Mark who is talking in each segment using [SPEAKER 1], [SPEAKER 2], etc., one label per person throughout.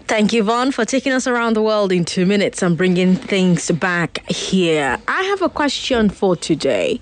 [SPEAKER 1] Thank you, Vaughn, for taking us around the world in 2 minutes and bringing things back here. I have a question for today.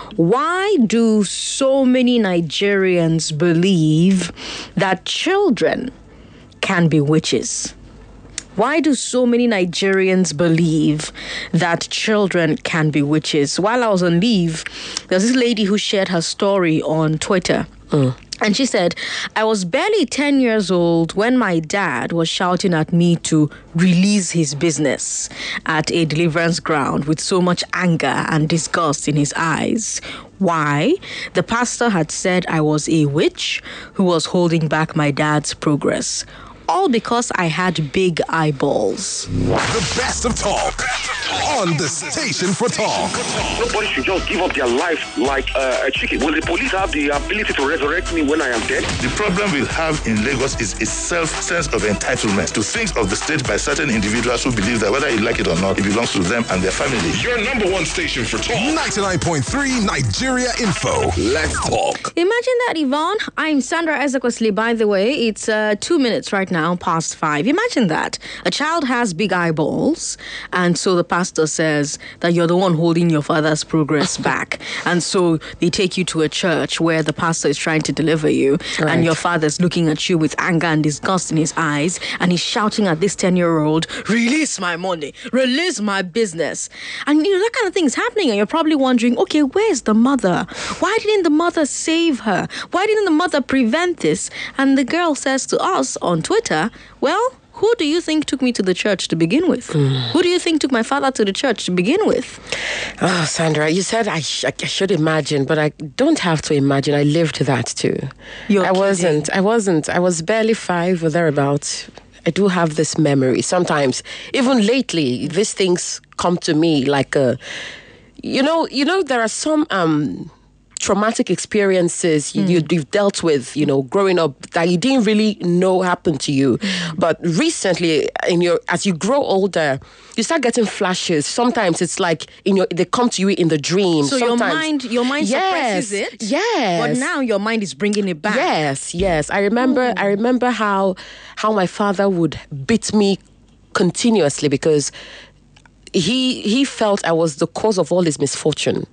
[SPEAKER 1] Why do so many Nigerians believe that children can be witches? Why do so many Nigerians believe that children can be witches? While I was on leave, there was this lady who shared her story on Twitter. And she said, I was barely 10 years old when my dad was shouting at me to release his business at a deliverance ground with so much anger and disgust in his eyes. Why? The pastor had said I was a witch who was holding back my dad's progress. All because I had big eyeballs.
[SPEAKER 2] The best of talk on the station for talk.
[SPEAKER 3] Nobody should just give up their life like a chicken. Will the police have the ability to resurrect me when I am dead?
[SPEAKER 4] The problem we have in Lagos is a sense of entitlement to things of the state by certain individuals who believe that whether you like it or not, it belongs to them and their family.
[SPEAKER 2] Your number one station for talk. 99.3 Nigeria Info. Let's talk.
[SPEAKER 1] Imagine that, Yvonne. I'm Sandra Ezekwesili, by the way. It's 2 minutes right now past 5. Imagine that. A child has big eyeballs, and so the pastor says that you're the one holding your father's progress back. And so they take you to a church where the pastor is trying to deliver you, and your father's looking at you with anger and disgust in his eyes, and he's shouting at this 10-year-old, release my money, release my business. And that kind of thing is happening, and you're probably wondering, okay, where's the mother? Why didn't the mother save her? Why didn't the mother prevent this? And the girl says to us on Twitter, well, who do you think took me to the church to begin with? Who do you think took my father to the church to begin with?
[SPEAKER 5] Oh, Sandra, you said I should imagine, but I don't have to imagine. I lived that too. I wasn't. I was barely 5 or thereabouts. I do have this memory. Sometimes, even lately, these things come to me like a... You know, there are some... traumatic experiences you've dealt with, growing up that you didn't really know happened to you. But recently, as you grow older, you start getting flashes. Sometimes it's like they come to you in the dream.
[SPEAKER 1] So
[SPEAKER 5] sometimes,
[SPEAKER 1] your mind suppresses it.
[SPEAKER 5] Yes.
[SPEAKER 1] But now your mind is bringing it back.
[SPEAKER 5] Yes. I remember how my father would beat me continuously because he felt I was the cause of all his misfortune.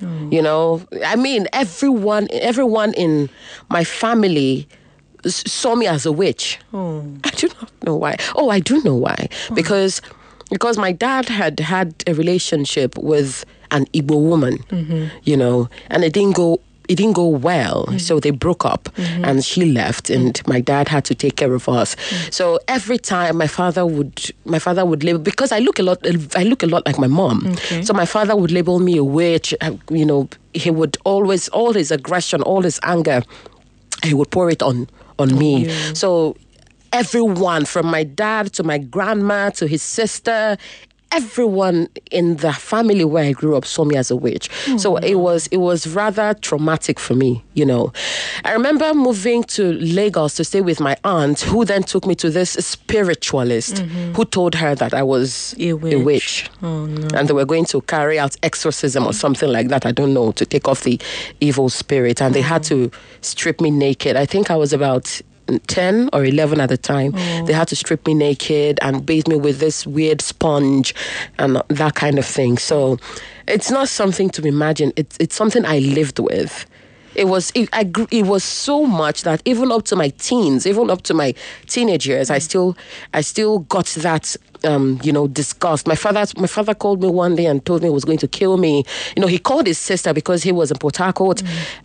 [SPEAKER 5] I mean, everyone in my family saw me as a witch. I do not know why. Oh, I do know why. Because my dad had a relationship with an Igbo woman, and it didn't go well. So they broke up and she left and my dad had to take care of us. So every time my father would label, because I look a lot like my mom. Okay. So my father would label me a witch. He would always, all his aggression, all his anger, he would pour it on me. Yeah. So everyone from my dad to my grandma to his sister, everyone in the family where I grew up saw me as a witch. So it was rather traumatic for me, I remember moving to Lagos to stay with my aunt, who then took me to this spiritualist who told her that I was a witch. Oh, no. And they were going to carry out exorcism or something like that, I don't know, to take off the evil spirit. And they had to strip me naked. I think I was about 10 or 11 at the time. They had to strip me naked and bathe me with this weird sponge and that kind of thing. So it's not something to imagine. It's something I lived with. It was so much that even up to my teens, even up to my teenage years, I still got that disgust. My father called me one day and told me he was going to kill me. He called his sister because he was in Port Harcourt.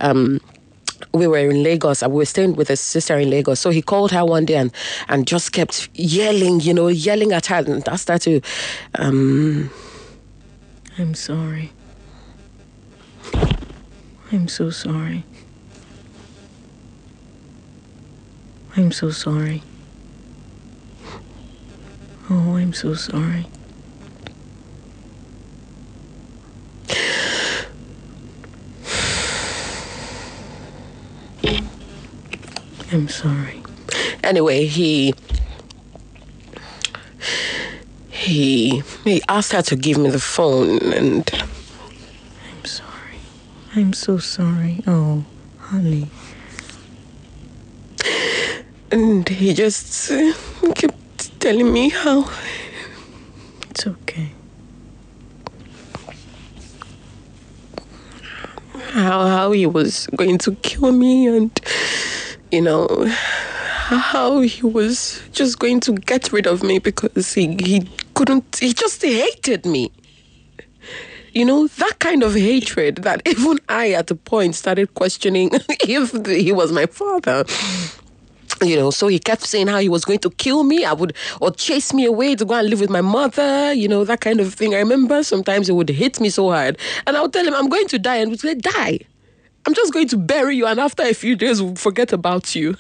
[SPEAKER 5] We were in Lagos. We were staying with his sister in Lagos. So he called her one day and just kept yelling at her and asked her to...
[SPEAKER 1] I'm sorry. I'm so sorry. I'm so sorry. Oh, I'm so sorry. I'm sorry.
[SPEAKER 5] Anyway, he asked her to give me the phone and...
[SPEAKER 1] I'm sorry. I'm so sorry. Oh, honey.
[SPEAKER 5] And he just kept telling me how
[SPEAKER 1] It's okay.
[SPEAKER 5] how he was going to kill me, and how he was just going to get rid of me because he just hated me. That kind of hatred that even I at a point started questioning if he was my father. So he kept saying how he was going to kill me, or chase me away to go and live with my mother, that kind of thing. I remember sometimes he would hit me so hard, and I would tell him, I'm going to die, and he would say, die. I'm just going to bury you, and after a few days, we'll forget about you.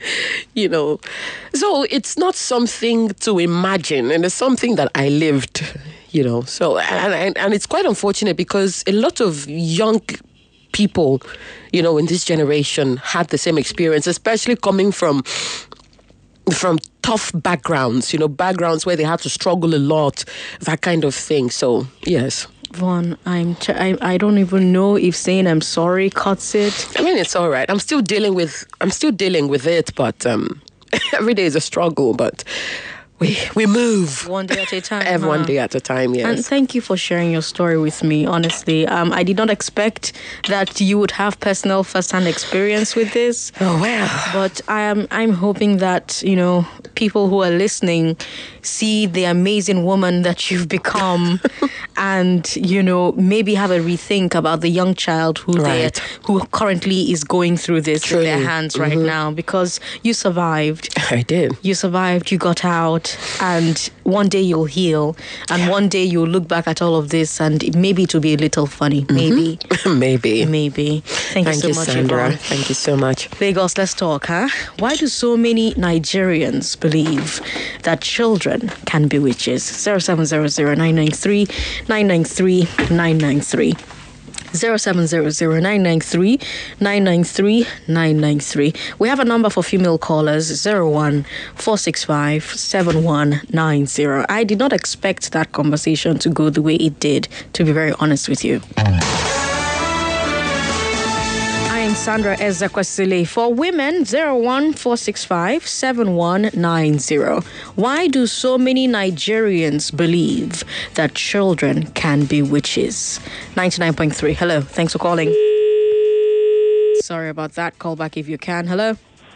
[SPEAKER 5] So it's not something to imagine, and it's something that I lived, So, and it's quite unfortunate because a lot of young people, in this generation had the same experience, especially coming from tough backgrounds, backgrounds where they had to struggle a lot, that kind of thing. So, yes.
[SPEAKER 1] Vaughn, I don't even know if saying I'm sorry cuts it.
[SPEAKER 5] I mean, it's all right. I'm still dealing with it, but every day is a struggle, but we move.
[SPEAKER 1] One day at a time.
[SPEAKER 5] One day at a time, yes.
[SPEAKER 1] And thank you for sharing your story with me, honestly. I did not expect that you would have personal first-hand experience with this.
[SPEAKER 5] Oh, well.
[SPEAKER 1] But I'm hoping that, people who are listening see the amazing woman that you've become and, maybe have a rethink about the young child who currently is going through this in their hands right now, because you survived.
[SPEAKER 5] I did.
[SPEAKER 1] You survived, you got out, and one day you'll heal, and one day you'll look back at all of this and maybe it will be a little funny. Maybe. Maybe. Thank you so much,
[SPEAKER 5] Sandra.
[SPEAKER 1] Yvonne.
[SPEAKER 5] Thank you so much.
[SPEAKER 1] Lagos, let's talk, huh? Why do so many Nigerians believe that children can be witches? 0700-993-993-993. 0700-993-993-993. We have a number for female callers, 01-465-7190. I did not expect that conversation to go the way it did, to be very honest with you. I'm Sandra Ezekwesili. For women, 01-465-7190. Why do so many Nigerians believe that children can be witches? 99.3. Hello. Thanks for calling. Sorry about that. Call back if you can. Hello.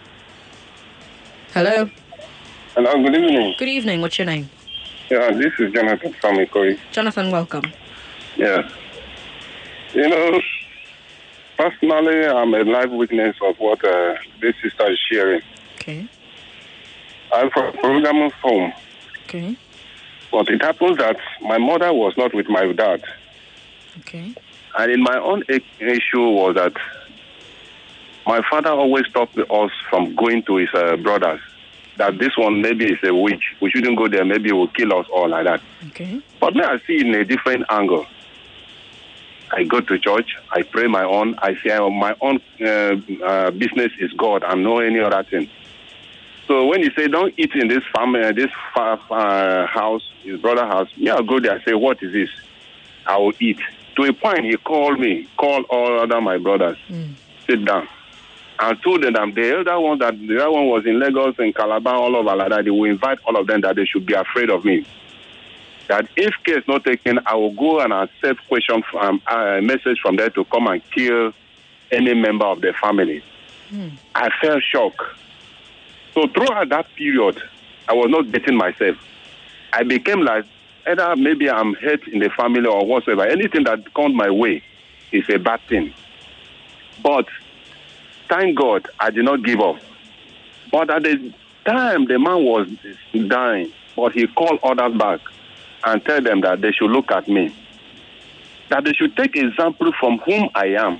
[SPEAKER 1] Hello.
[SPEAKER 3] Hello, good evening.
[SPEAKER 1] Good evening. What's your name?
[SPEAKER 3] Yeah, this is Jonathan from Ikoyi.
[SPEAKER 1] Jonathan, welcome.
[SPEAKER 3] Yeah. Personally, I'm a live witness of what this sister is sharing.
[SPEAKER 1] Okay.
[SPEAKER 3] I'm from Rogam's home.
[SPEAKER 1] Okay.
[SPEAKER 3] But it happens that my mother was not with my dad.
[SPEAKER 1] Okay.
[SPEAKER 3] And in my own issue was that my father always stopped us from going to his brothers. That this one maybe is a witch. We shouldn't go there. Maybe it will kill us all like that.
[SPEAKER 1] Okay.
[SPEAKER 3] But now I see it in a different angle. I go to church. I pray my own. I say my own business is God and no any other thing. So when he say don't eat in this family, this house, his brother's house, I'll go there and say, what is this? I will eat. To a point, he called all other my brothers, sit down. And told them the other one was in Lagos and Calabar, all over like that. They will invite all of them that they should be afraid of me. That if case not taken, I will go and accept a message from them to come and kill any member of the family. I felt shocked. So throughout that period, I was not getting myself. I became like, either maybe I'm hurt in the family or whatsoever. Anything that comes my way is a bad thing. But thank God, I did not give up. But at the time, the man was dying, but he called others back and tell them that they should look at me. That they should take example from whom I am.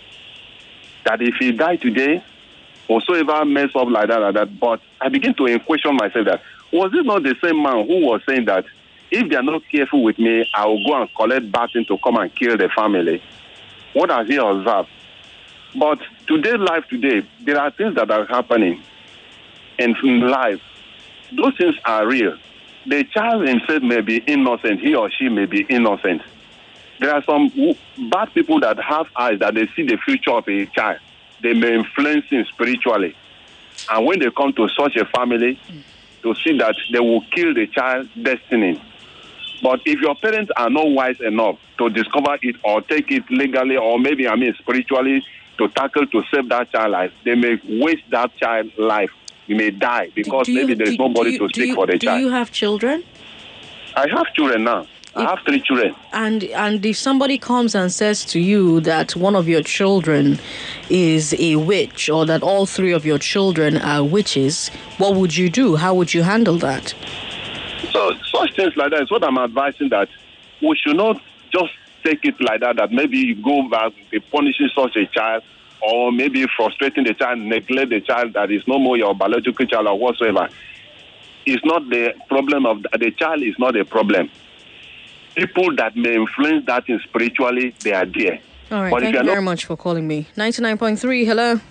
[SPEAKER 3] That if he died today, whatsoever mess up like that. But I begin to question myself that, was it not the same man who was saying that if they are not careful with me, I will go and collect baton to come and kill the family? What has he observed? But life today, there are things that are happening in life. Those things are real. The child himself may be innocent. He or she may be innocent. There are some bad people that have eyes that they see the future of a child. They may influence him spiritually. And when they come to such a family, to see that they will kill the child's destiny. But if your parents are not wise enough to discover it or take it legally or maybe, spiritually to tackle to save that child's life, they may waste that child's life. He may die because maybe there's nobody to speak for the child.
[SPEAKER 1] Do you have children?
[SPEAKER 3] I have children now. I have 3 children.
[SPEAKER 1] And if somebody comes and says to you that one of your children is a witch or that all 3 of your children are witches, what would you do? How would you handle that?
[SPEAKER 3] So such things like that is what I'm advising, that we should not just take it like that maybe you go back punishing such a child or maybe frustrating the child, neglect the child that is no more your biological child or whatsoever. It's not the problem of the child is not a problem. People that may influence that in spiritually, they are there.
[SPEAKER 1] All right, thank you very much for calling me. 99.3, hello.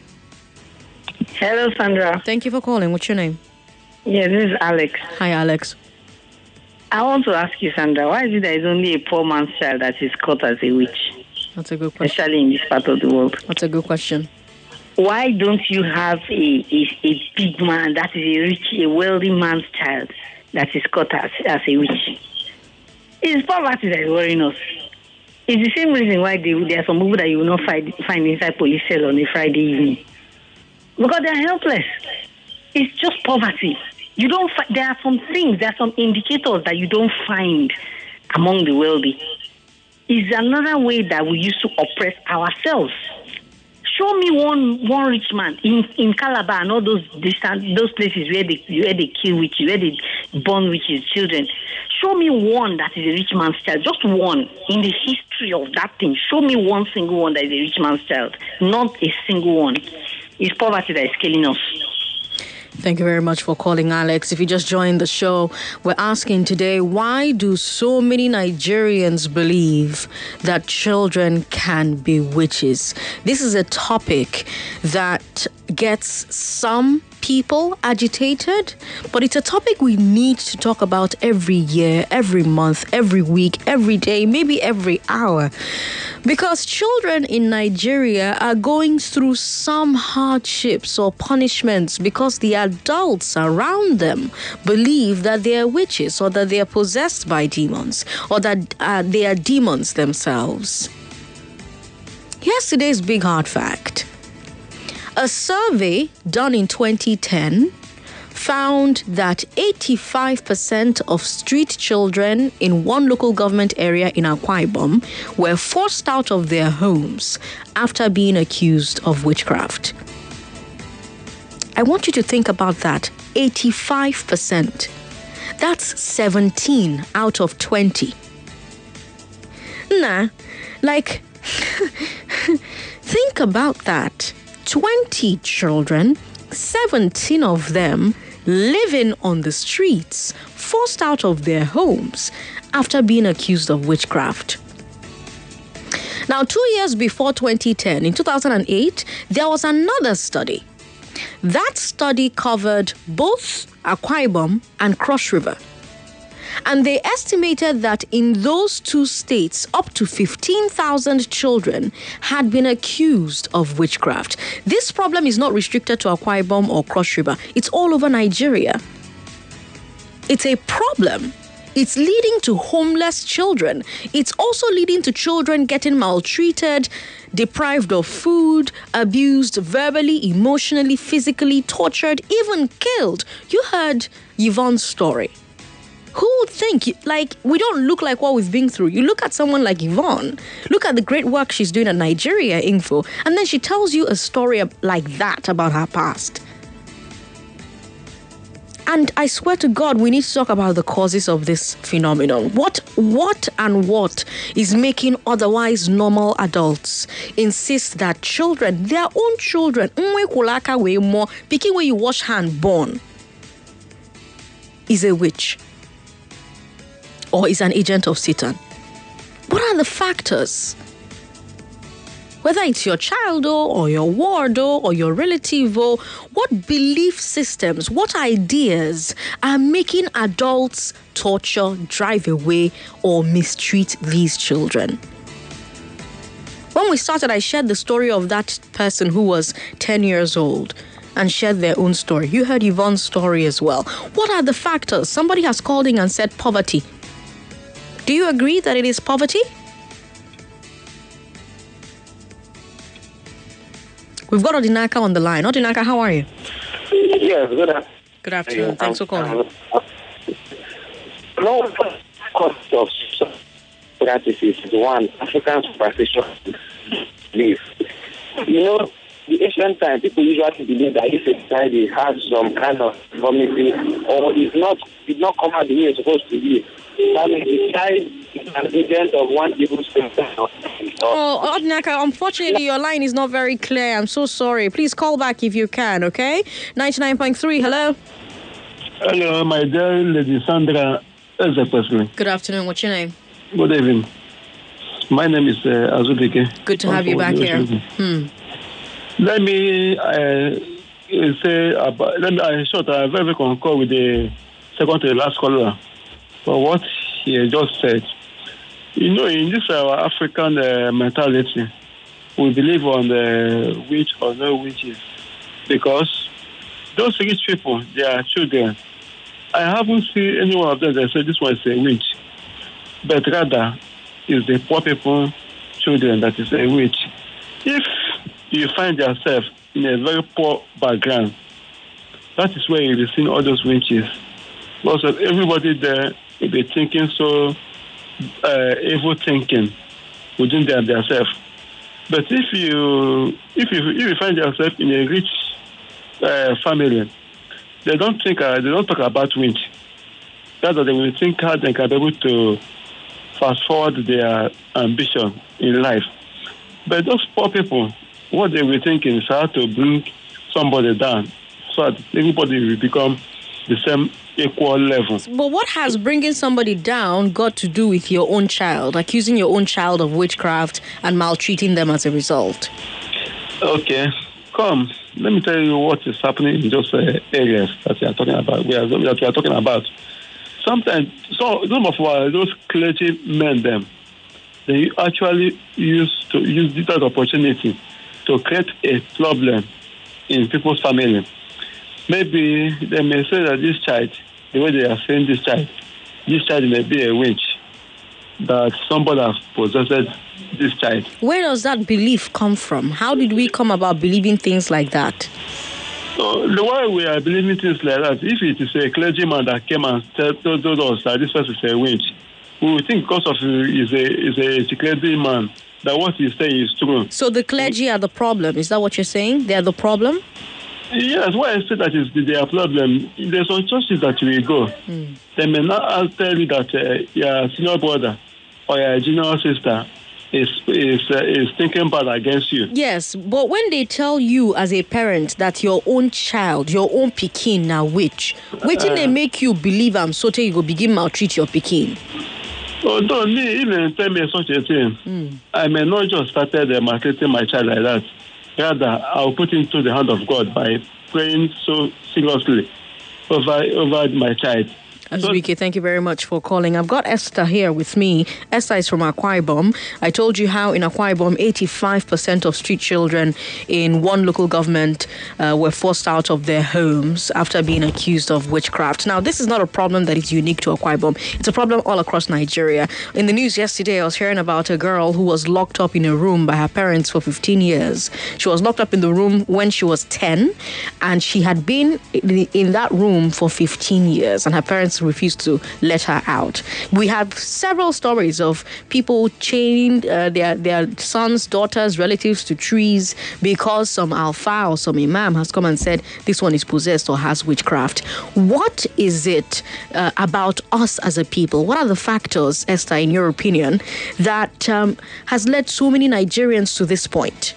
[SPEAKER 6] Hello, Sandra.
[SPEAKER 1] Thank you for calling. What's your name?
[SPEAKER 6] Yeah, this is Alex.
[SPEAKER 1] Hi, Alex.
[SPEAKER 6] I want to ask you, Sandra, why is it there is only a poor man's child that is caught as a witch?
[SPEAKER 1] That's a good question.
[SPEAKER 6] Especially in this part of the world.
[SPEAKER 1] That's a good question.
[SPEAKER 6] Why don't you have a big man that is a wealthy man's child that is caught as a witch? It's poverty that is worrying us. It's the same reason why there are some people that you will not find inside police cell on a Friday evening. Because they are helpless. It's just poverty. You don't. There are some things, there are some indicators that you don't find among the wealthy. It's another way that we used to oppress ourselves. Show me one rich man in Calabar and all those places where they kill witches, where they burn witches, children. Show me one that is a rich man's child. Just one in the history of that thing. Show me one single one that is a rich man's child. Not a single one. It's poverty that is killing us.
[SPEAKER 1] Thank you very much for calling, Alex. If you just joined the show, we're asking today, why do so many Nigerians believe that children can be witches? This is a topic that gets some people agitated, but it's a topic we need to talk about every year, every month, every week, every day, maybe every hour. Because children in Nigeria are going through some hardships or punishments because the adults around them believe that they are witches or that they are possessed by demons or that they are demons themselves. Here's today's big hard fact. A survey done in 2010 found that 85% of street children in one local government area in Akwa Ibom were forced out of their homes after being accused of witchcraft. I want you to think about that. 85%. That's 17 out of 20. Think about that. 20 children, 17 of them living on the streets, forced out of their homes after being accused of witchcraft. Now, 2 years before 2010, in 2008, there was another study. That study covered both Akwa Ibom and Cross River. And they estimated that in those two states, up to 15,000 children had been accused of witchcraft. This problem is not restricted to Akwa Ibom or Cross River. It's all over Nigeria. It's a problem. It's leading to homeless children. It's also leading to children getting maltreated, deprived of food, abused verbally, emotionally, physically, tortured, even killed. You heard Yvonne's story. Who would think, we don't look like what we've been through? You look at someone like Yvonne, look at the great work she's doing at Nigeria Info, and then she tells you a story like that about her past. And I swear to God, we need to talk about the causes of this phenomenon. What is making otherwise normal adults insist that children, their own children, picking where you wash hand born, is a witch or is an agent of Satan? What are the factors? Whether it's your child or your ward or your relative, what belief systems, what ideas are making adults torture, drive away, or mistreat these children? When we started, I shared the story of that person who was 10 years old. and shared their own story. You heard Yvonne's story as well. What are the factors? Somebody has called in and said poverty. Do you agree that it is poverty? We've got Odinaka on the line. Odinaka, how are you?
[SPEAKER 7] Yes,
[SPEAKER 1] Good afternoon. Thanks for calling.
[SPEAKER 7] No cost of practices is one African superstition belief. You know, the ancient time, people usually believe that if a child has some kind of infirmity or did not come out the way it's supposed to be, that means the child is an agent of one evil spirit.
[SPEAKER 1] Oh, Odinaka, unfortunately, your line is not very clear. I'm so sorry. Please call back if you can, okay? 99.3, hello?
[SPEAKER 8] Hello, my dear Lady Sandra Ezekwesley.
[SPEAKER 1] Good afternoon. What's your name?
[SPEAKER 8] Good evening. My name is Azubike.
[SPEAKER 1] Good to have you back here.
[SPEAKER 8] Let me say about. I very concur with the second to the last caller for what he just said. You know, in this our African mentality, we believe on the witch or no witches because those rich people, they are children. I haven't seen any one of them that say this one is a witch, but rather is the poor people, children that is a witch. If you find yourself in a very poor background, that is where you'll be seeing all those witches. Because everybody there will be thinking so evil thinking within themselves. But if you find yourself in a rich family, they don't talk about witch. Rather, they will think how they can be able to fast forward their ambition in life. But those poor people, what they were thinking is how to bring somebody down so that everybody will become the same equal level.
[SPEAKER 1] But what has bringing somebody down got to do with your own child, accusing your own child of witchcraft and maltreating them as a result?
[SPEAKER 8] Okay, come. Let me tell you what is happening in those areas that we are talking about. That we are talking about. Sometimes, some of those clergy men, they actually use this opportunity to create a problem in people's family. Maybe they may say that this child, the way they are saying this child may be a witch, that somebody has possessed this child.
[SPEAKER 1] Where does that belief come from? How did we come about believing things like that?
[SPEAKER 8] So the way we are believing things like that, if it is a clergyman that came and told us that this person is a witch, we will think because of is a clergyman that what he saying is true.
[SPEAKER 1] So the clergy are the problem. Is that what you're saying? They are the problem?
[SPEAKER 8] Yes, why I say that is their problem. There's some churches that we go. They may not tell you that your senior brother or your junior sister is thinking bad against you.
[SPEAKER 1] Yes, but when they tell you as a parent that your own child, your own pikin now witch, waiting they make you believe so you go begin maltreat your pikin.
[SPEAKER 8] Although me even tell me such a thing, I may not just started maltreating my child like that. Rather, I'll put into the hand of God by praying so seriously over my child.
[SPEAKER 1] Azubike, thank you very much for calling. I've got Esther here with me. Esther is from Akwa Ibom. I told you how in Akwa Ibom, 85% of street children in one local government were forced out of their homes after being accused of witchcraft. Now, this is not a problem that is unique to Akwa Ibom. It's a problem all across Nigeria. In the news yesterday, I was hearing about a girl who was locked up in a room by her parents for 15 years. She was locked up in the room when she was 10, and she had been in that room for 15 years, and her parents refused to let her out. We have several stories of people chaining their sons, daughters, relatives to trees because some alpha or some imam has come and said this one is possessed or has witchcraft. What is it about us as a people? What are the factors, Esther, in your opinion, that has led so many Nigerians to this point?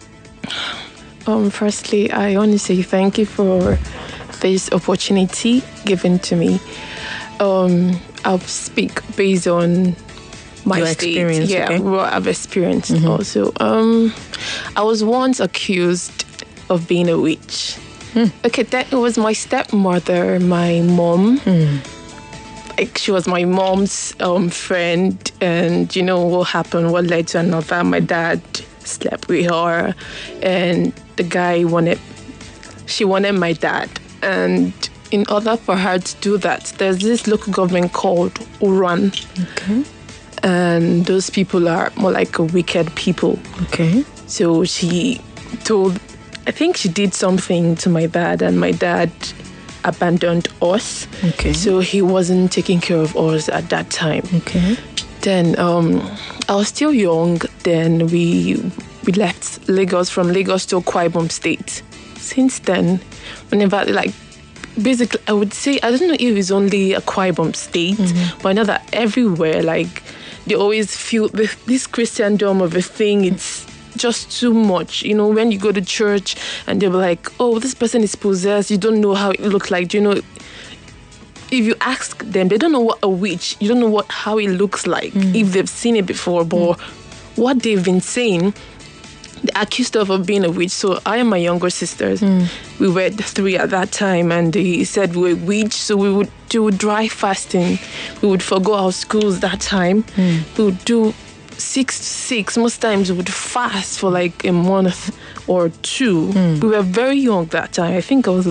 [SPEAKER 9] Firstly, I want to say thank you for this opportunity given to me. I'll speak based on my
[SPEAKER 1] your
[SPEAKER 9] state.
[SPEAKER 1] Experience,
[SPEAKER 9] yeah,
[SPEAKER 1] okay.
[SPEAKER 9] what I've experienced also. I was once accused of being a witch. Okay, that it was my stepmother, my mom. Like, she was my mom's friend, and you know what happened, what led to another. My dad slept with her, and the guy wanted she wanted my dad. And in order for her to do that, there's this local government called Uran.
[SPEAKER 1] Okay.
[SPEAKER 9] And those people are more like a wicked people.
[SPEAKER 1] Okay.
[SPEAKER 9] So she I think she did something to my dad, and my dad abandoned us.
[SPEAKER 1] Okay.
[SPEAKER 9] So he wasn't taking care of us at that time.
[SPEAKER 1] Okay.
[SPEAKER 9] Then I was still young. Then we left Lagos, from Lagos to Akwa Ibom State. Since then, whenever, like, basically, I would say, I don't know if it's only Akwa Ibom State, but I know that everywhere, like, they always feel this Christendom of a thing. It's just too much. You know, when you go to church and they'll be like, oh, this person is possessed. You don't know how it looks like. You know, if you ask them, they don't know what a witch, you don't know how it looks like, if they've seen it before. But what they've been saying, they accused her of being a witch. So I and my younger sisters, we were 3 at that time, and they said we were witch. So we would do dry fasting. We would forgo our schools that time. We would do 6 to 6. Most times we would fast for like a month or 2. We were very young that time. I think I was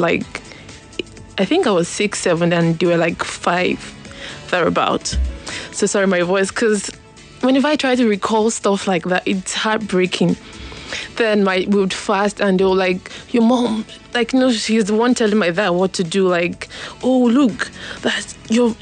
[SPEAKER 9] 6, 7, and they were like 5, thereabout. So sorry, my voice, because whenever I try to recall stuff like that, it's heartbreaking. Then we would fast, and they were like, your mom, like, you know, she's the one telling my dad what to do. Like, oh, look, that's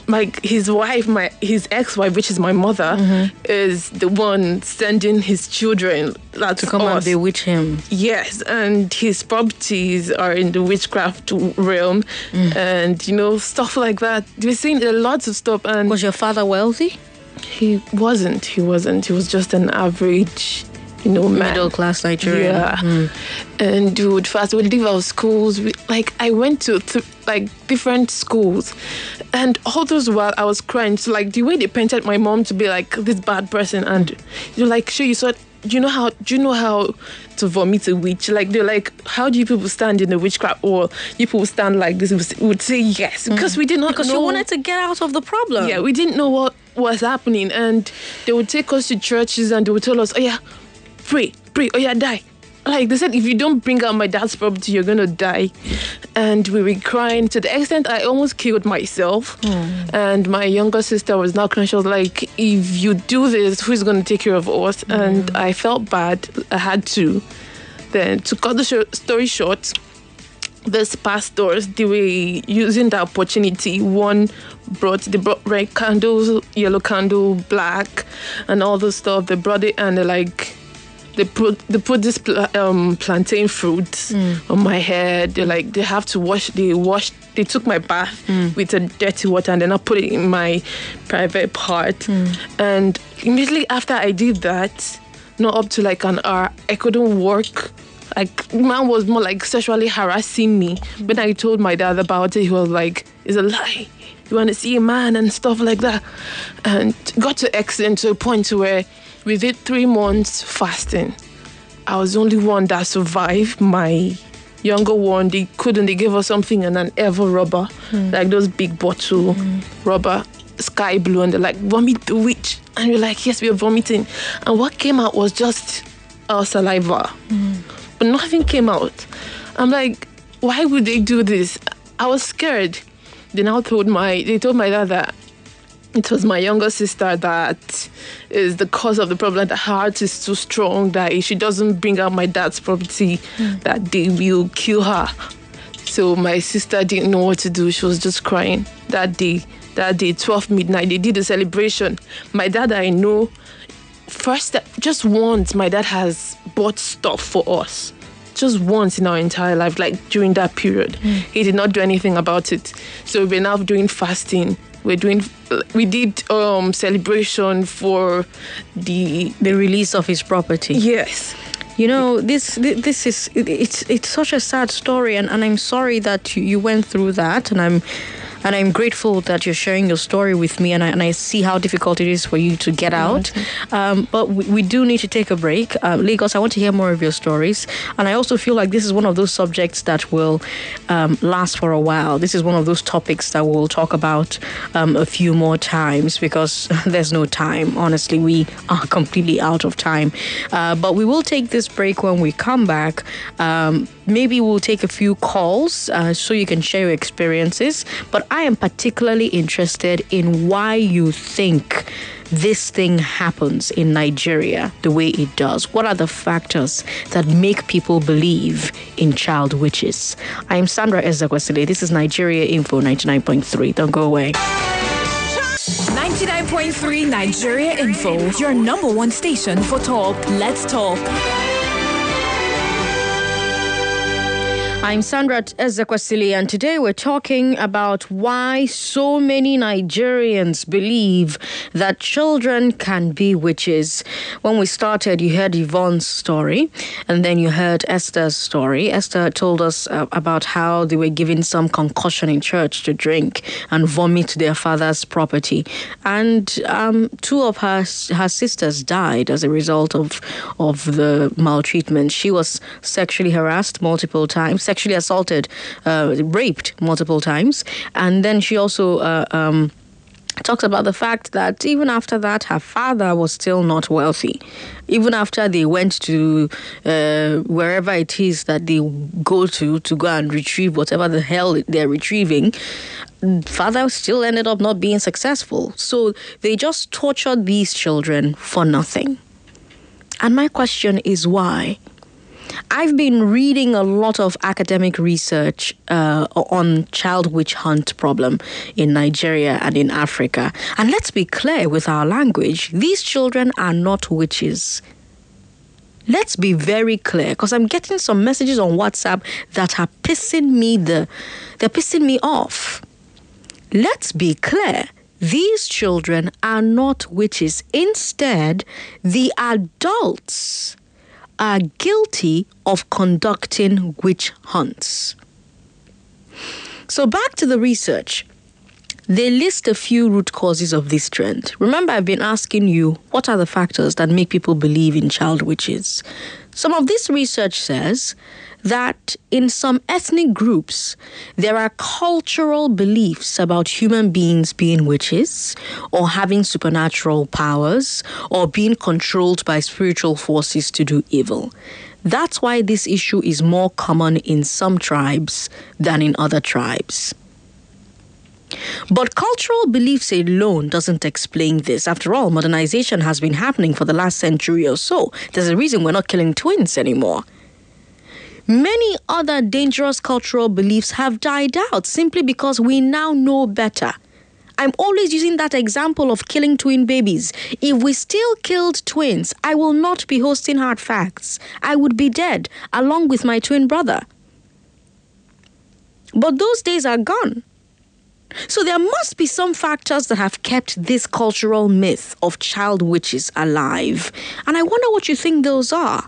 [SPEAKER 9] his wife, his ex-wife, which is my mother, is the one sending his children to
[SPEAKER 1] come and bewitch him.
[SPEAKER 9] Yes, and his properties are in the witchcraft realm, and, you know, stuff like that. We're seeing lots of stuff. And
[SPEAKER 1] was your father wealthy?
[SPEAKER 9] He wasn't. He was just an average, you know, man.
[SPEAKER 1] Middle class Nigerian.
[SPEAKER 9] Yeah. And we would fast. We'd leave our schools. I went to different schools, and all those while I was crying. So like the way they painted my mom to be like this bad person, and you're like, sure, you saw. Do you know how to vomit a witch? Like, they're like, how do you people stand in the witchcraft? Or you people stand like this? We would say yes, because we did not know.
[SPEAKER 1] Because you wanted to get out of the problem.
[SPEAKER 9] Yeah, we didn't know what was happening. And they would take us to churches, and they would tell us, oh yeah, pray, oh yeah, die. Like they said, if you don't bring out my dad's property, you're gonna die. And we were crying to the extent I almost killed myself. And my younger sister was now crying. She was like, if you do this, who's gonna take care of us? And I felt bad. I had to. Then, to cut the story short, these pastors, they were using the opportunity. One they brought red candles, yellow candle, black, and all the stuff. They brought it, and they put this plantain fruit on my head. They have to wash. They took my bath with a dirty water, and then I put it in my private part. And immediately after I did that, not up to like an hour, I couldn't work. Like, man was more like sexually harassing me. When I told my dad about it, he was like, "It's a lie. You want to see a man," and stuff like that. And got to extend to a point where we did 3 months fasting. I was the only one that survived. My younger one, they gave us something in an Ever rubber, like those big bottle rubber, sky blue, and they're like, vomit the witch. And we're like, yes, we are vomiting. And what came out was just our saliva. But nothing came out. I'm like, why would they do this? I was scared. They told my dad that it was my younger sister that is the cause of the problem, that her heart is too strong, that if she doesn't bring out my dad's property, that they will kill her. So my sister didn't know what to do. She was just crying. That day, 12 midnight, they did a celebration. My dad, I know, just once, my dad has bought stuff for us. Just once in our entire life, like during that period. He did not do anything about it. So we're now doing fasting. We did celebration for the
[SPEAKER 1] release of his property.
[SPEAKER 9] Yes.
[SPEAKER 1] You know, this is it's such a sad story, and I'm sorry that you went through that, and And I'm grateful that you're sharing your story with me, and I see how difficult it is for you to get out. But we do need to take a break. Lagos, I want to hear more of your stories. And I also feel like this is one of those subjects that will last for a while. This is one of those topics that we'll talk about a few more times, because there's no time. Honestly, we are completely out of time. But we will take this break. When we come back, maybe we'll take a few calls so you can share your experiences. But I am particularly interested in why you think this thing happens in Nigeria the way it does. What are the factors that make people believe in child witches? I am Sandra Ezekwesili. This is Nigeria Info 99.3. Don't go away.
[SPEAKER 10] 99.3 Nigeria Info, your number one station for talk. Let's talk.
[SPEAKER 1] I'm Sandra Ezekwesili, and today we're talking about why so many Nigerians believe that children can be witches. When we started, you heard Yvonne's story, and then you heard Esther's story. Esther told us about how they were given some concoction in church to drink and vomit their father's property. And two of her sisters died as a result of the maltreatment. She was sexually harassed multiple times, sexually assaulted, raped multiple times. And then she also talks about the fact that even after that, her father was still not wealthy. Even after they went to wherever it is that they go to go and retrieve whatever the hell they're retrieving, father still ended up not being successful. So they just tortured these children for nothing. And my question is why? I've been reading a lot of academic research on child witch hunt problem in Nigeria and in Africa. And let's be clear with our language. These children are not witches. Let's be very clear, because I'm getting some messages on WhatsApp that are pissing me off. Let's be clear. These children are not witches. Instead, the adults are guilty of conducting witch hunts. So back to the research. They list a few root causes of this trend. Remember, I've been asking you, what are the factors that make people believe in child witches? Some of this research says that in some ethnic groups, there are cultural beliefs about human beings being witches or having supernatural powers or being controlled by spiritual forces to do evil. That's why this issue is more common in some tribes than in other tribes. But cultural beliefs alone doesn't explain this. After all, modernization has been happening for the last century or so. There's a reason we're not killing twins anymore. Many other dangerous cultural beliefs have died out simply because we now know better. I'm always using that example of killing twin babies. If we still killed twins, I will not be hosting Hard Facts. I would be dead, along with my twin brother. But those days are gone. So there must be some factors that have kept this cultural myth of child witches alive. And I wonder what you think those are.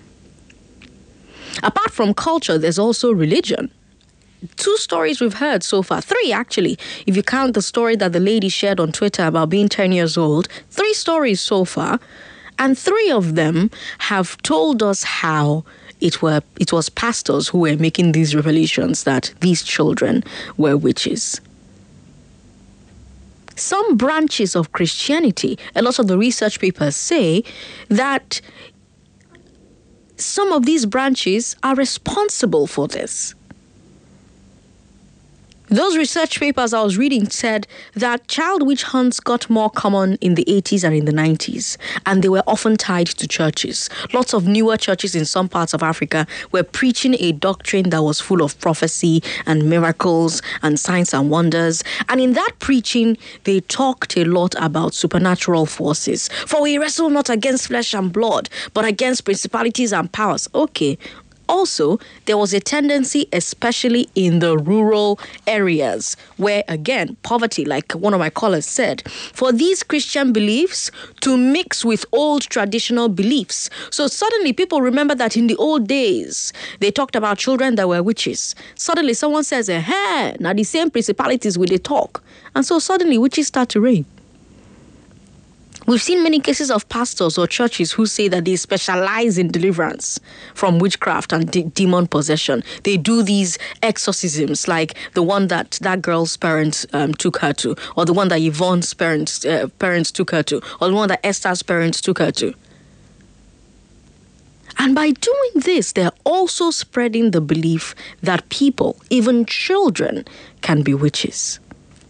[SPEAKER 1] Apart from culture, there's also religion. 2 stories we've heard so far. 3, actually. If you count the story that the lady shared on Twitter about being 10 years old. 3 stories so far. And 3 of them have told us how it was pastors who were making these revelations that these children were witches. Some branches of Christianity, a lot of the research papers say that some of these branches are responsible for this. Those research papers I was reading said that child witch hunts got more common in the 80s and in the 90s, and they were often tied to churches. Lots of newer churches in some parts of Africa were preaching a doctrine that was full of prophecy and miracles and signs and wonders. And in that preaching, they talked a lot about supernatural forces. For we wrestle not against flesh and blood, but against principalities and powers. Okay, Also, there was a tendency, especially in the rural areas, where, again, poverty, like one of my callers said, for these Christian beliefs to mix with old traditional beliefs. So suddenly people remember that in the old days, they talked about children that were witches. Suddenly someone says, hey, now the same principalities will they talk. And so suddenly witches start to reign. We've seen many cases of pastors or churches who say that they specialize in deliverance from witchcraft and demon possession. They do these exorcisms, like the one that girl's parents took her to, or the one that Yvonne's parents took her to, or the one that Esther's parents took her to. And by doing this, they're also spreading the belief that people, even children, can be witches.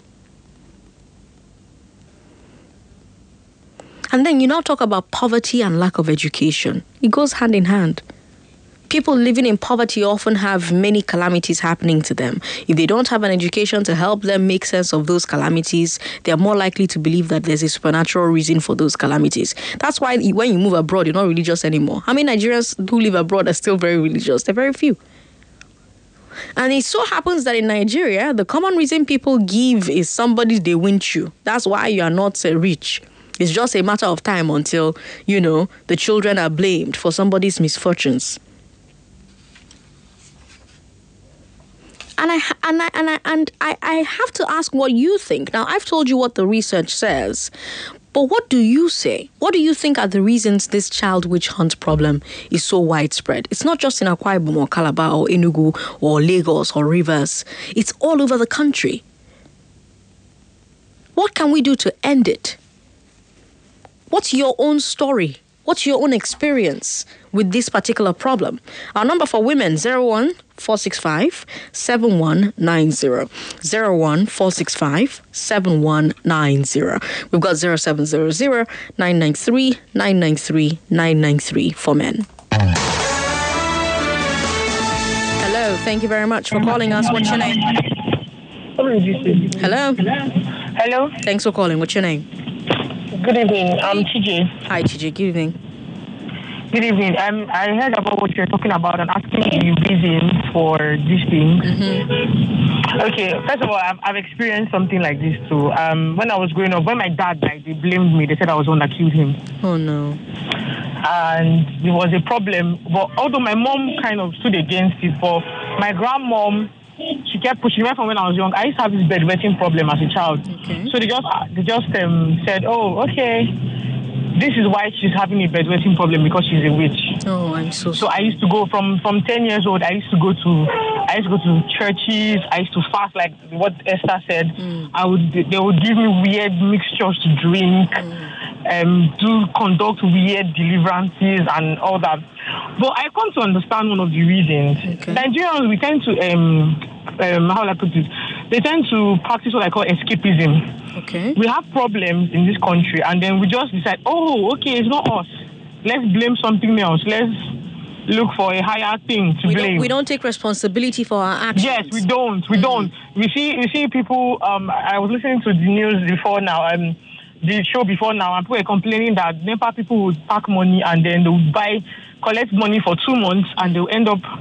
[SPEAKER 1] And then you now talk about poverty and lack of education. It goes hand in hand. People living in poverty often have many calamities happening to them. If they don't have an education to help them make sense of those calamities, they're more likely to believe that there's a supernatural reason for those calamities. That's why when you move abroad, you're not religious anymore. How many Nigerians who live abroad are still very religious? They're very few. And it so happens that in Nigeria, the common reason people give is somebody they wint you. That's why you are not rich. It's just a matter of time until, the children are blamed for somebody's misfortunes. And I have to ask what you think. Now, I've told you what the research says, but what do you say? What do you think are the reasons this child witch hunt problem is so widespread? It's not just in Akwa Ibom or Calabar or Enugu or Lagos or Rivers. It's all over the country. What can we do to end it? What's your own story? What's your own experience with this particular problem? Our number for women, 01465-7190. 01465-7190. We've got 0700-993-993-993 for men. Hello, thank you very much for calling us. What's your name? Hello?
[SPEAKER 11] Hello?
[SPEAKER 1] Thanks for calling. What's your name?
[SPEAKER 11] Good evening. I'm TJ.
[SPEAKER 1] Hi, TJ. Good evening.
[SPEAKER 11] Good evening. I heard about what you're talking about and asking the reason for this thing. Mm-hmm. Okay, first of all, I've experienced something like this too. When I was growing up, when my dad died, they blamed me. They said I was the one that killed him.
[SPEAKER 1] Oh, no.
[SPEAKER 11] And it was a problem. But although my mom kind of stood against it, but my grandmom, she kept pushing me from when I was young. I used to have this bedwetting problem as a child. Okay. So they just said, oh, okay, this is why she's having a bedwetting problem, because she's a witch.
[SPEAKER 1] Oh, I'm so sorry.
[SPEAKER 11] So I used to go from 10 years old. I used to go to churches. I used to fast, like what Esther said. They would give me weird mixtures to drink, conduct weird deliverances and all that. But I come to understand one of the reasons. Okay. Nigerians, we tend to how will I put this? They tend to practice what I call escapism.
[SPEAKER 1] Okay.
[SPEAKER 11] We have problems in this country, and then we just decide, oh, okay, it's not us. Let's blame something else. Let's look for a higher thing to blame.
[SPEAKER 1] We don't take responsibility for our actions.
[SPEAKER 11] Yes, we don't. We don't. We see people. I was listening to the news before now. The show before now, and people were complaining that NEPA people would pack money and then they would collect money for 2 months, and they'll end up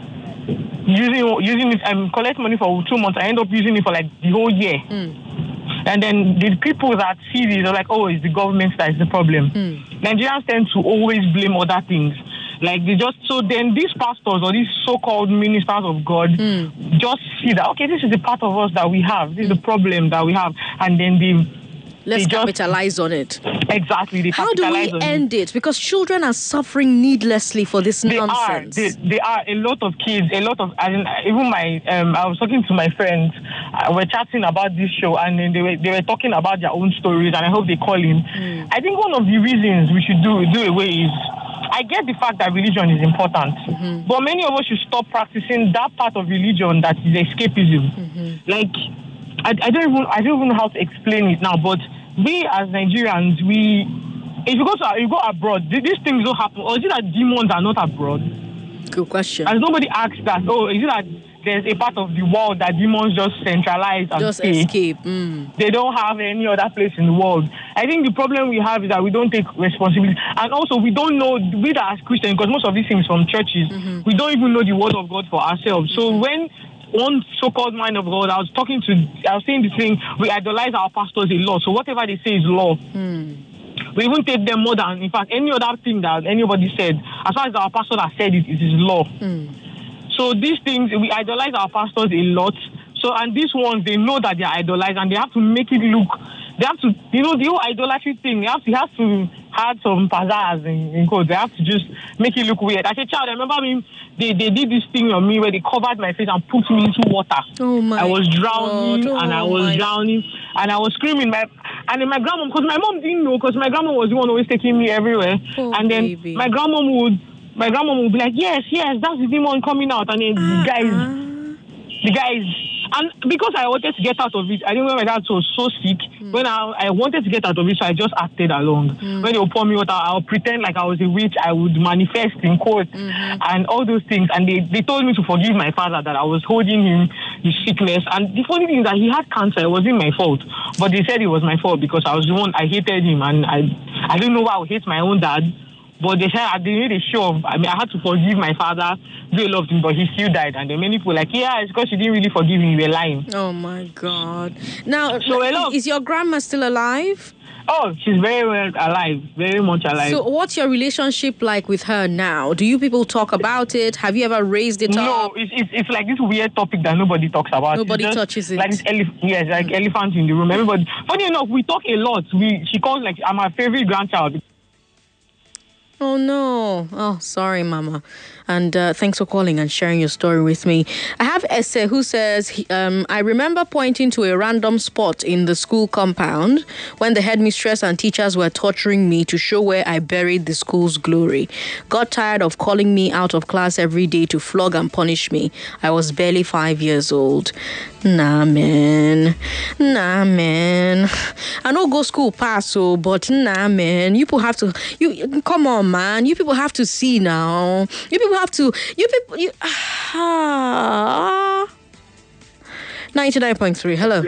[SPEAKER 11] using it and collect money for 2 months and end up using it for like the whole year. And then the people that see this are like, oh, it's the government that is the problem. Nigerians tend to always blame other things. Like so then these pastors or these so-called ministers of God just see that, okay, this is the part of us that we have. This is the problem that we have. And then
[SPEAKER 1] Let's capitalize on it.
[SPEAKER 11] Exactly.
[SPEAKER 1] How do we end it? Because children are suffering needlessly for this nonsense.
[SPEAKER 11] They are. A lot of kids, even my, I was talking to my friends, we're chatting about this show, and then they were talking about their own stories, and I hope they call in. I think one of the reasons we should do away is, I get the fact that religion is important, but many of us should stop practicing that part of religion that is escapism. Like, I don't even know how to explain it now, but we as Nigerians, if you go abroad, these things don't happen. Or is it that demons are not abroad?
[SPEAKER 1] Good question.
[SPEAKER 11] As nobody asks that, is it that there's a part of the world that demons just centralize and
[SPEAKER 1] just escape?
[SPEAKER 11] They don't have any other place in the world. I think the problem we have is that we don't take responsibility. And also, we don't know, we as Christians, because most of these things from churches, we don't even know the word of God for ourselves. So when one so-called man of God, I was saying this thing, we idolize our pastors a lot. So whatever they say is law. We even take them more than, in fact, any other thing that anybody said. As far as our pastor has said it is law. So these things, we idolize our pastors a lot. So, and these ones, they know that they are idolized and they have to make it look, they have to, the whole idolatry thing, they have to add some pizzazz in quotes. They have to just make it look weird. As a child, I remember they did this thing on me where they covered my face and put me into water.
[SPEAKER 1] Oh my!
[SPEAKER 11] I was drowning and I was
[SPEAKER 1] my.
[SPEAKER 11] drowning and I was screaming. My grandma, because my mom didn't know, because my grandma was the one always taking me everywhere.
[SPEAKER 1] Oh,
[SPEAKER 11] and then
[SPEAKER 1] baby.
[SPEAKER 11] my grandma would be like, yes, that's the demon coming out. And then the guys, and because I wanted to get out of it, I didn't know my dad was so sick. When I wanted to get out of it, so I just acted along. When they would pour me water, I would pretend like I was a witch. I would manifest in quotes and all those things. And they told me to forgive my father, that I was holding him his sickness. And the funny thing is that he had cancer. It wasn't my fault. But they said it was my fault because I was the one, I hated him. And I didn't know why I would hate my own dad. But they said I didn't really show. I had to forgive my father. They loved him, but he still died. And then many people were like, yeah, it's because you didn't really forgive him. You were lying.
[SPEAKER 1] Oh my God! Now,
[SPEAKER 11] so
[SPEAKER 1] is your grandma still alive?
[SPEAKER 11] Oh, she's very well alive, very much alive.
[SPEAKER 1] So, what's your relationship like with her now? Do you people talk about it? Have you ever raised it up?
[SPEAKER 11] No, it's like this weird topic that nobody talks about.
[SPEAKER 1] Nobody touches it.
[SPEAKER 11] Like this like elephant in the room. Everybody. Funny enough, we talk a lot. She calls like I'm her favorite grandchild.
[SPEAKER 1] Oh, no. Oh, sorry, Mama. And thanks for calling and sharing your story with me. I have Ese who says, I remember pointing to a random spot in the school compound when the headmistress and teachers were torturing me to show where I buried the school's glory. Got tired of calling me out of class every day to flog and punish me. I was barely 5 years old. Nah, man. I don't go school pass, but nah, man. You people have to, come on, man. You people have to see now. You people have to, 99.3, hello.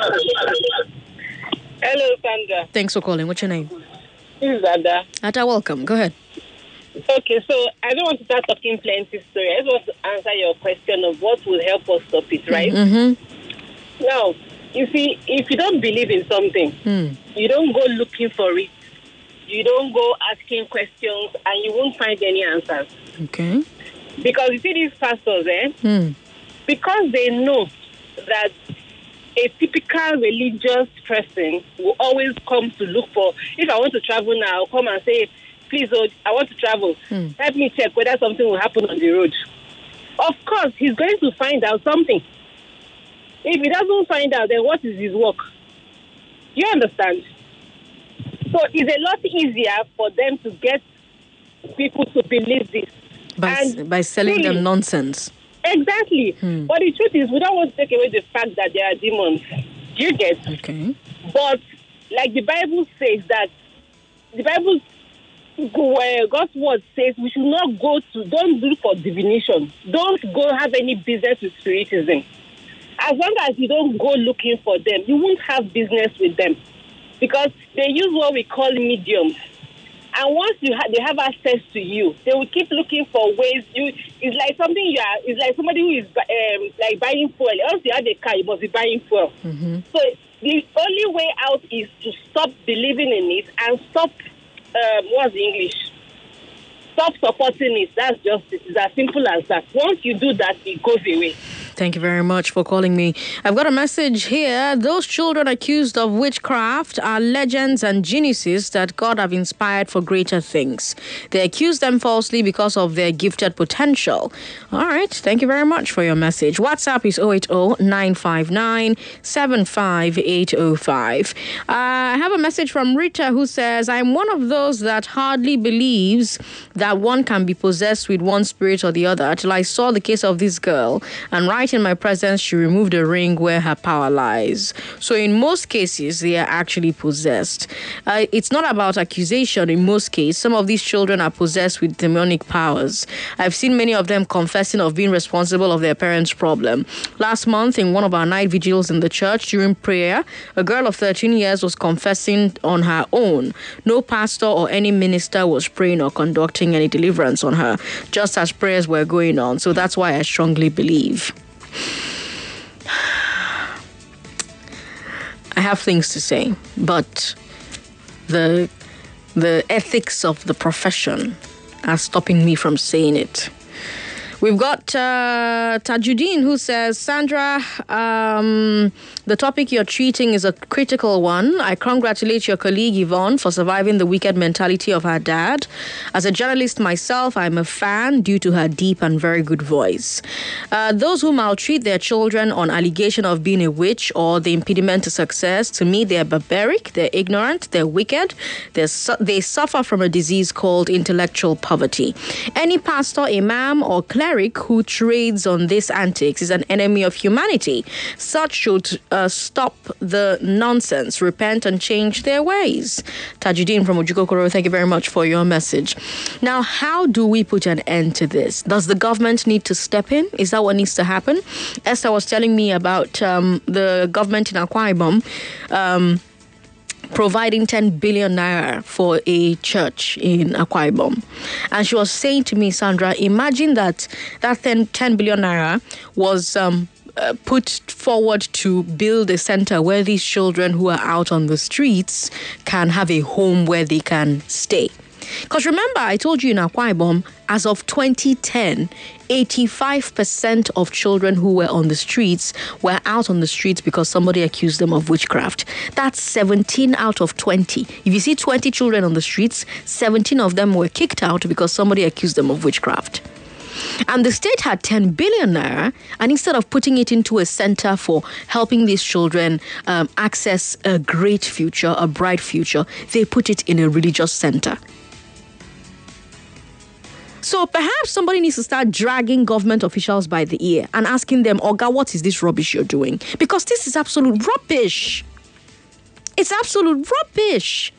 [SPEAKER 12] Hello, Sandra.
[SPEAKER 1] Thanks for calling. What's your name?
[SPEAKER 12] This is Ada.
[SPEAKER 1] Ada, welcome. Go ahead.
[SPEAKER 12] Okay, so I don't want to start talking plenty story. I just want to answer your question of what will help us stop it, right? Now, you see, if you don't believe in something, you don't go looking for it. You don't go asking questions, and you won't find any answers.
[SPEAKER 1] Okay.
[SPEAKER 12] Because you see these pastors, because they know that a typical religious person will always come to look for, if I want to travel now, I'll come and say, please, I want to travel. Help me check whether something will happen on the road. Of course, he's going to find out something. If he doesn't find out, then what is his work? You understand? So it's a lot easier for them to get people to believe this.
[SPEAKER 1] By selling them nonsense.
[SPEAKER 12] Exactly. But the truth is, we don't want to take away the fact that there are demons. Do you get?
[SPEAKER 1] Okay.
[SPEAKER 12] But like the Bible says that, God's word says we should not don't do for divination. Don't go have any business with spiritism. As long as you don't go looking for them, you won't have business with them. Because they use what we call mediums. And once they have access to you, they will keep looking for ways. It's like it's like somebody who is like buying fuel. Once you have a car, you must be buying fuel. So the only way out is to stop believing in it and stop, what's the English? Stop supporting it. That's just it. It's as simple as that. Once you do that, it goes away.
[SPEAKER 1] Thank you very much for calling me. I've got a message here. Those children accused of witchcraft are legends and geniuses that God have inspired for greater things. They accuse them falsely because of their gifted potential. All right. Thank you very much for your message. WhatsApp is 080-959-75805. I have a message from Rita who says, I'm one of those that hardly believes that one can be possessed with one spirit or the other till I saw the case of this girl and right night in my presence, she removed a ring where her power lies. So in most cases, they are actually possessed. It's not about accusation in most cases. Some of these children are possessed with demonic powers. I've seen many of them confessing of being responsible of their parents' problem. Last month, in one of our night vigils in the church during prayer, a girl of 13 years was confessing on her own. No pastor or any minister was praying or conducting any deliverance on her, just as prayers were going on. So that's why I strongly believe. I have things to say, but the ethics of the profession are stopping me from saying it. We've got Tajuddin who says, Sandra, the topic you're treating is a critical one. I congratulate your colleague Yvonne for surviving the wicked mentality of her dad. As a journalist myself, I'm a fan due to her deep and very good voice. Those who maltreat their children on allegation of being a witch or the impediment to success, to me, they're barbaric, they're ignorant, they're wicked, they suffer from a disease called intellectual poverty. Any pastor, imam, or cleric who trades on these antics is an enemy of humanity. Such should stop the nonsense, repent and change their ways. Tajuddin from Ojukokoro, thank you very much for your message. Now, how do we put an end to this? Does the government need to step in? Is that what needs to happen? Esther was telling me about the government in Akwa Ibom providing 10 billion naira for a church in Akwa Ibom. And she was saying to me, Sandra, imagine that 10 billion naira was put forward to build a center where these children who are out on the streets can have a home where they can stay. Because remember, I told you in Akwa Ibom, as of 2010, 85% of children who were on the streets were out on the streets because somebody accused them of witchcraft. That's 17 out of 20. If you see 20 children on the streets, 17 of them were kicked out because somebody accused them of witchcraft. And the state had 10 billion naira, and instead of putting it into a center for helping these children access a great future, a bright future, they put it in a religious center. So perhaps somebody needs to start dragging government officials by the ear and asking them, Oga, what is this rubbish you're doing? Because this is absolute rubbish. It's absolute rubbish.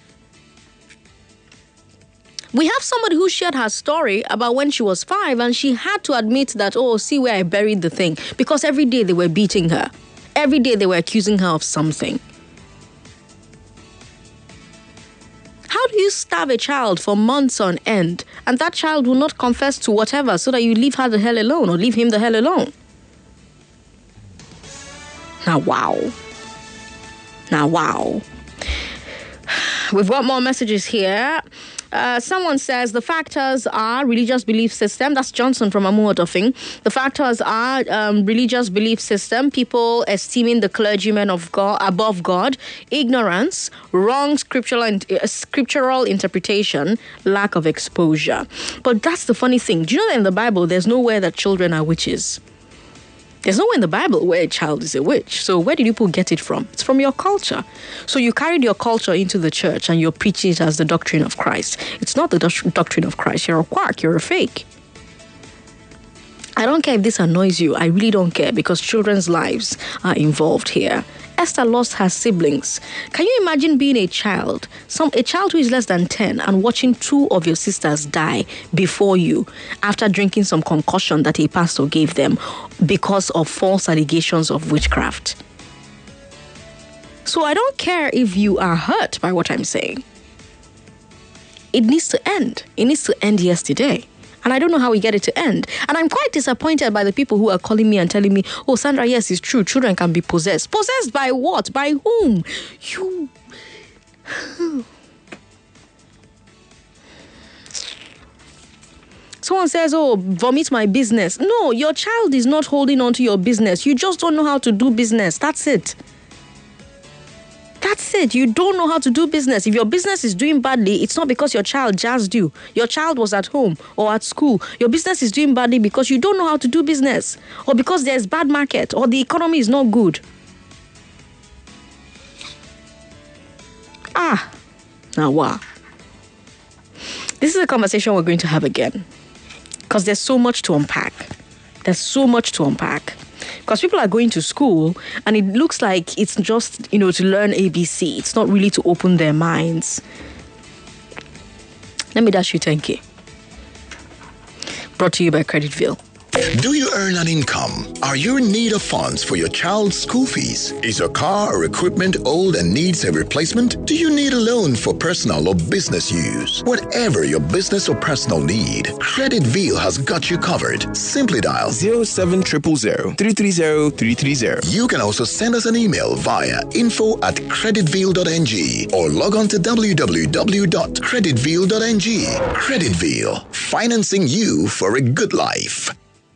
[SPEAKER 1] We have somebody who shared her story about when she was 5 and she had to admit that, see where I buried the thing. Because every day they were beating her. Every day they were accusing her of something. How do you starve a child for months on end and that child will not confess to whatever so that you leave her the hell alone or leave him the hell alone? Now, wow. We've got more messages here. Someone says the factors are religious belief system. That's Johnson from Amuotofing. The factors are religious belief system, people esteeming the clergymen of God above God, ignorance, wrong scriptural interpretation, lack of exposure. But that's the funny thing. Do you know that in the Bible, there's nowhere that children are witches? There's nowhere in the Bible where a child is a witch. So where did people get it from? It's from your culture. So you carried your culture into the church and you're preaching it as the doctrine of Christ. It's not the doctrine of Christ. You're a quack. You're a fake. I don't care if this annoys you. I really don't care because children's lives are involved here. Esther lost her siblings. Can you imagine being a child who is less than 10 and watching 2 of your sisters die before you after drinking some concoction that a pastor gave them because of false allegations of witchcraft? So I don't care if you are hurt by what I'm saying. It needs to end. It needs to end yesterday. And I don't know how we get it to end. And I'm quite disappointed by the people who are calling me and telling me, oh, Sandra, yes, it's true. Children can be possessed. Possessed by what? By whom? You... Someone says, oh, vomit my business. No, your child is not holding on to your business. You just don't know how to do business. That's it. That's it. You don't know how to do business. If your business is doing badly, it's not because your child jazzed you. Your child was at home or at school. Your business is doing badly because you don't know how to do business or because there's bad market or the economy is not good. Now wow. This is a conversation we're going to have again because there's so much to unpack. Because people are going to school and it looks like it's just, to learn ABC. It's not really to open their minds. Let me dash you 10K. Brought to you by Creditville.
[SPEAKER 13] Do you earn an income? Are you in need of funds for your child's school fees? Is your car or equipment old and needs a replacement? Do you need a loan for personal or business use? Whatever your business or personal need, Creditville has got you covered. Simply dial
[SPEAKER 14] 07000 330 330.
[SPEAKER 13] You can also send us an email via info@creditville.ng or log on to www.creditville.ng. Creditville, financing you for a good life.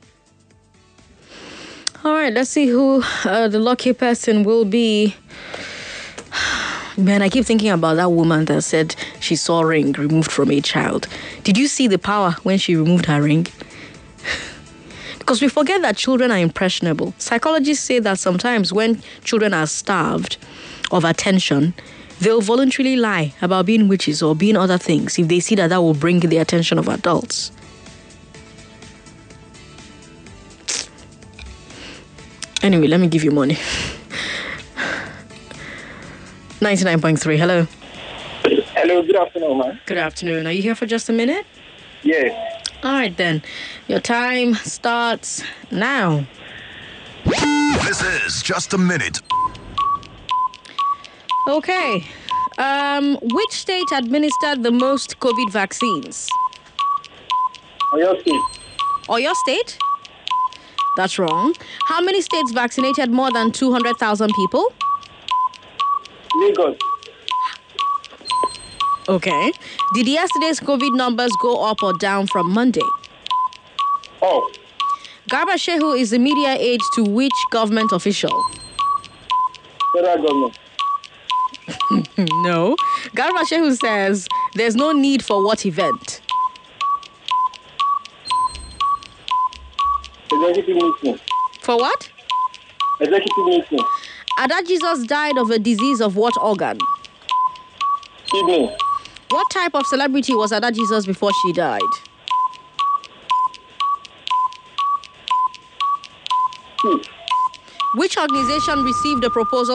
[SPEAKER 1] All right, let's see who the lucky person will be. Man, I keep thinking about that woman that said she saw a ring removed from a child. Did you see the power when she removed her ring? Because we forget that children are impressionable. Psychologists say that sometimes when children are starved of attention, they'll voluntarily lie about being witches or being other things if they see that will bring the attention of adults. Anyway, let me give you money. 99.3, hello.
[SPEAKER 7] Hello, good afternoon, man.
[SPEAKER 1] Good afternoon. Are you here for just a minute?
[SPEAKER 7] Yes.
[SPEAKER 1] All right, then. Your time starts now.
[SPEAKER 2] This is Just a Minute.
[SPEAKER 1] Okay. Which state administered the most COVID vaccines?
[SPEAKER 7] Oyo State.
[SPEAKER 1] Oyo State? That's wrong. How many states vaccinated more than 200,000 people?
[SPEAKER 7] Lagos.
[SPEAKER 1] Okay. Did yesterday's COVID numbers go up or down from Monday?
[SPEAKER 7] Oh.
[SPEAKER 1] Garba Shehu is the media aide to which government official?
[SPEAKER 7] Federal government.
[SPEAKER 1] No. Garba Shehu says there's no need for what event?
[SPEAKER 7] Executive meeting.
[SPEAKER 1] For what?
[SPEAKER 7] Executive meeting.
[SPEAKER 1] Ada Jesus died of a disease of what organ?
[SPEAKER 7] Kidney.
[SPEAKER 1] What type of celebrity was Ada Jesus before she died? Which organization received a proposal